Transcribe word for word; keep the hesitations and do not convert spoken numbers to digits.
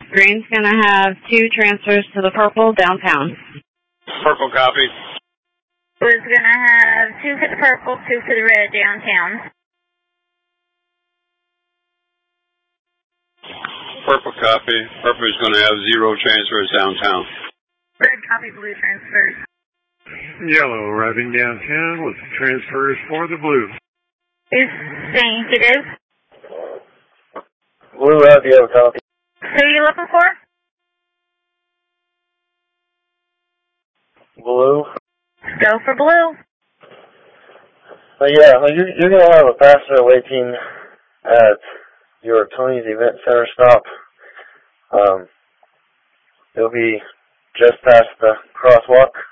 Green's going to have two transfers to the purple downtown. Purple copy. Blue's going to have two for the purple, two for the red downtown. Purple copy. Purple is going to have zero transfers downtown. Red copy, blue transfers. Yellow arriving downtown with transfers for the blue. Is saying it is. Blue out, you have a copy. Who are you looking for? Blue. Go for blue. Uh, yeah, you, you're going to have a passenger waiting at your Tony's Event Center stop. Um, it'll be just past the crosswalk.